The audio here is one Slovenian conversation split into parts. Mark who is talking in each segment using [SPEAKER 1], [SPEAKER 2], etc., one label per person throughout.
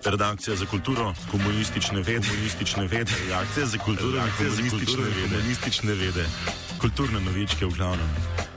[SPEAKER 1] Redakcija za kulturo, komunistične vede, redakcija za kulturo, komunistične vede, kulturne novičke v glavnem.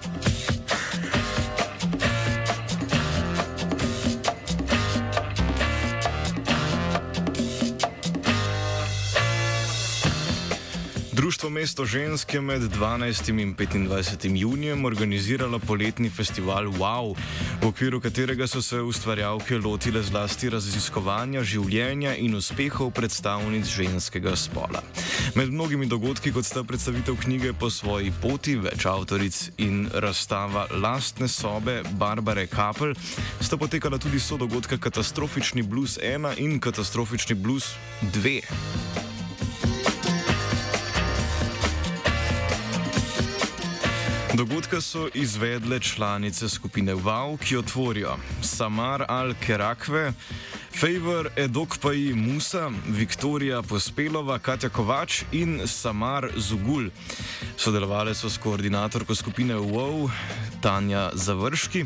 [SPEAKER 2] Društvo Mesto žensk je med 12. in 25. junijem organiziralo poletni festival Wow, v okviru katerega so se ustvarjalke lotile zlasti raziskovanja življenja in uspehov predstavnic ženskega spola. Med mnogimi dogodki, kot sta predstavitev knjige Po svoji poti, več avtoric in razstava Lastne sobe Barbare Kapl, sta potekala tudi sodogodka Katastrofični blues 1 in Katastrofični blues 2. Dogodka so izvedle članice skupine Wow, ki jo tvorijo Samar Al-Kerakve, Fejver Edokpaji Musa, Viktorija Pospelova, Katja Kovač in Samar Zugul. Sodelovale so s koordinatorko skupine Wow, Tanja Završki,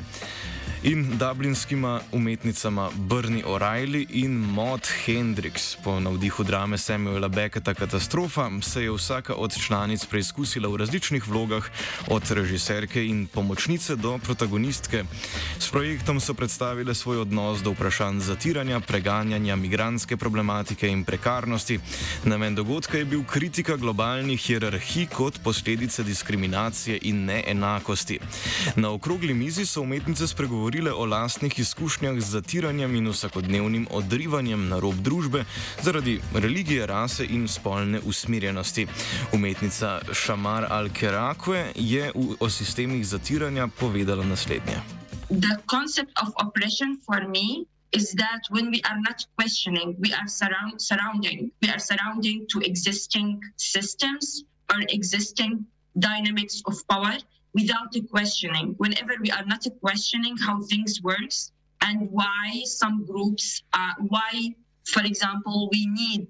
[SPEAKER 2] in dublinskima umetnicama Bernie O'Reilly in Maud Hendricks. Po navdihu drame Samuela Becketa Katastrofa se je vsaka od članic preizkusila v različnih vlogah, od režiserke in pomočnice do protagonistke. S projektom so predstavile svoj odnos do vprašanj zatiranja, preganjanja, migrantske problematike in prekarnosti. Namen dogodka je bil kritika globalnih hierarhij kot posledice diskriminacije in neenakosti. Na okrogli mizi so umetnice spregovorile o lastnih izkušnjah z zatiranjem in vsakodnevnim odrivanjem na rob družbe zaradi religije, rase in spolne usmerjenosti. Umetnica Samar Al-Kerakve je o sistemih zatiranja povedala naslednje.
[SPEAKER 3] The concept of oppression for me is that when we are not questioning, we are surrounding to existing systems or existing dynamics of power without a questioning. Whenever we are not questioning how things works and why some groups, why, for example, we need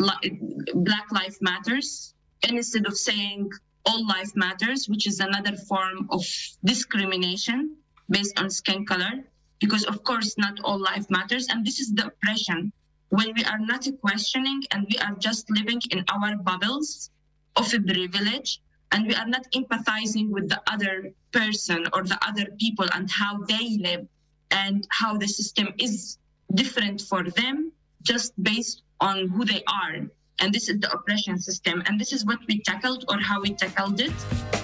[SPEAKER 3] Black Lives Matters, and instead of saying all life matters, which is another form of discrimination based on skin color, because of course not all life matters, and this is the oppression. When we are not questioning and we are just living in our bubbles of a privilege, and we are not empathizing with the other person or the other people and how they live and how the system is different for them just based on who they are. And this is the oppression system. And this is what we tackled or how we tackled it.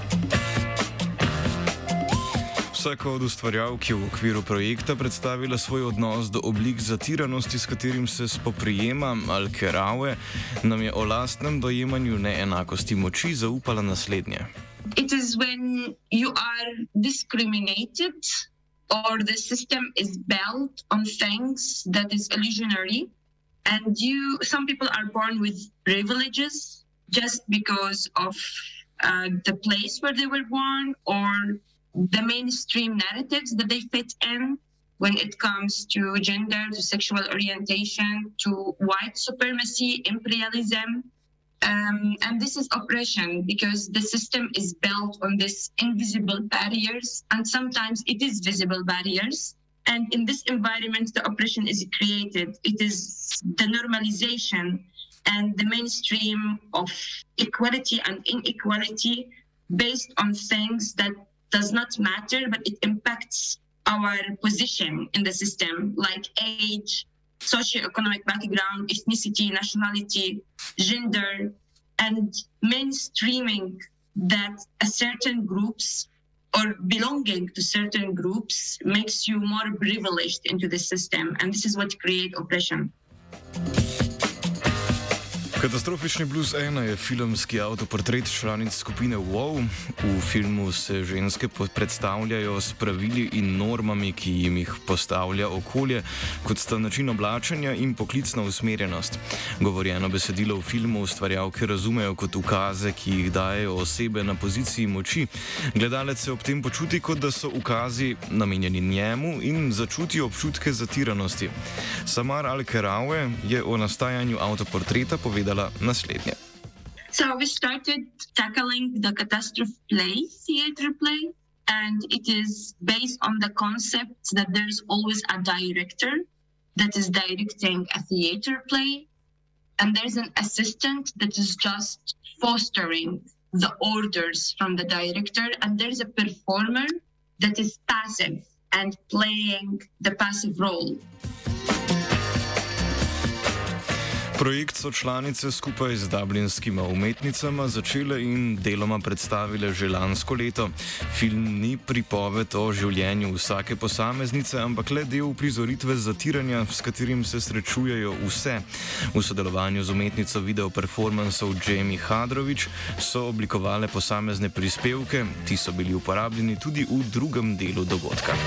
[SPEAKER 2] Vsaka od ustvarjalk je v okviru projekta predstavila svoj odnos do oblik zatiranosti, s katerim se spoprijema. Al-Kerakve nam je o lastnem dojemanju neenakosti moči zaupala naslednje.
[SPEAKER 3] It is when you are discriminated or the system is built on things that is illusionary, and some people are born with privileges just because of the place where they were born or the mainstream narratives that they fit in when it comes to gender, to sexual orientation, to white supremacy, imperialism. And this is oppression because the system is built on these invisible barriers, and sometimes it is visible barriers. And in this environment, the oppression is created. It is the normalization and the mainstream of equality and inequality based on things that does not matter, but it impacts our position in the system, like age, socioeconomic background, ethnicity, nationality, gender, and mainstreaming that a certain groups or belonging to certain groups makes you more privileged into the system. And this is what creates oppression.
[SPEAKER 2] Katastrofični blues 1 je filmski avtoportret članic skupine Wow. V filmu se ženske predstavljajo s pravili in normami, ki jim jih postavlja okolje, kot sta način oblačenja in poklicna usmerjenost. Govorjeno besedilo v filmu ustvarjalke razumejo kot ukaze, ki jih dajejo osebe na poziciji moči. Gledalec se ob tem počuti, kot da so ukazi namenjeni njemu in začuti občutke zatiranosti. Samar Al-Kerakve je o nastajanju avtoportreta povedala naslednje.
[SPEAKER 3] So we started tackling the catastrophe theater play, and it is based on the concept that there's always a director that is directing a theater play, and there's an assistant that is just fostering the orders from the director, and there's a performer that is passive and playing the passive role.
[SPEAKER 2] Projekt so članice skupaj z dublinskima umetnicama začele in deloma predstavile že lansko leto. Film ni pripoved o življenju vsake posameznice, ampak le del prizoritve zatiranja, s katerim se srečujejo vse. V sodelovanju z umetnico videoperformansov Jamie Hadrović so oblikovale posamezne prispevke, ti so bili uporabljeni tudi v drugem delu dogodka.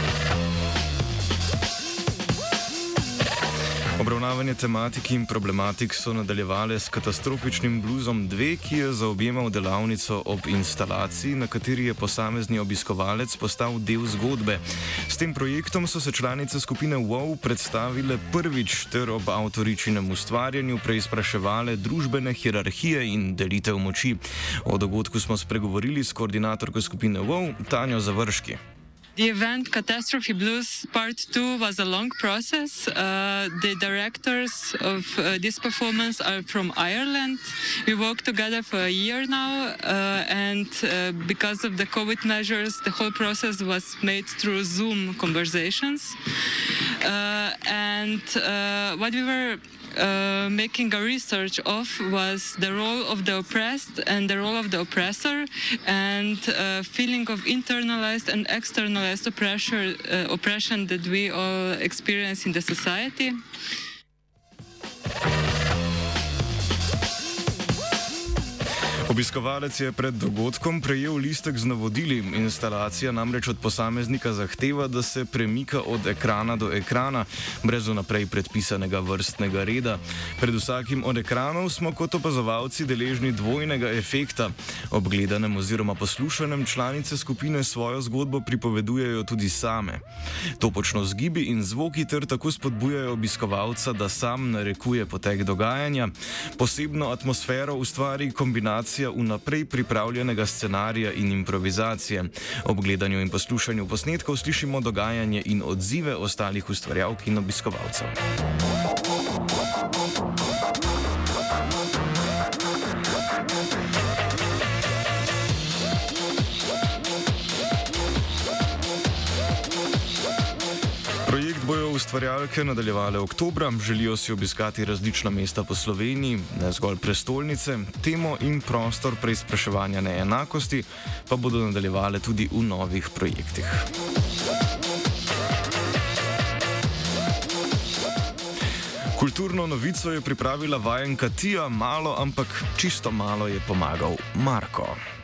[SPEAKER 2] Obravnavanje tematik in problematik so nadaljevale s katastrofičnim bluzom 2, ki je zaobjemal delavnico ob instalaciji, na kateri je posamezni obiskovalec postal del zgodbe. S tem projektom so se članice skupine WOW predstavile prvič ter ob avtoričinem ustvarjanju preizpraševale družbene hierarhije in delitev moči. O dogodku smo spregovorili s koordinatorko skupine WOW, Tanjo Završki.
[SPEAKER 4] The event Catastrophe Blues Part 2 was a long process. The directors of this performance are from Ireland. We worked together for a year now, and because of the COVID measures, the whole process was made through Zoom conversations. What we were making a research of was the role of the oppressed and the role of the oppressor, and feeling of internalized and externalized oppression that we all experience in the society.
[SPEAKER 2] Obiskovalec je pred dogodkom prejel listek z navodili. Instalacija namreč od posameznika zahteva, da se premika od ekrana do ekrana, brez vnaprej predpisanega vrstnega reda. Pred vsakim od ekranov smo kot opazovalci deležni dvojnega efekta. Ob gledanem oziroma poslušanem članice skupine svojo zgodbo pripovedujejo tudi same. To počno z gibi in zvoki ter tako spodbujajo obiskovalca, da sam narekuje potek dogajanja. Posebno atmosfero ustvari kombinacija vnaprej pripravljenega scenarija in improvizacije. Ob gledanju in poslušanju posnetkov slišimo dogajanje in odzive ostalih ustvarjalk in obiskovalcev. Projekt bojo ustvarjalke nadaljevale oktobra, želijo si obiskati različna mesta po Sloveniji, ne zgolj prestolnice, temo in prostor preizpraševanja neenakosti pa bodo nadaljevale tudi v novih projektih. Kulturno novico je pripravila vajenka Tija, malo, ampak čisto malo je pomagal Marko.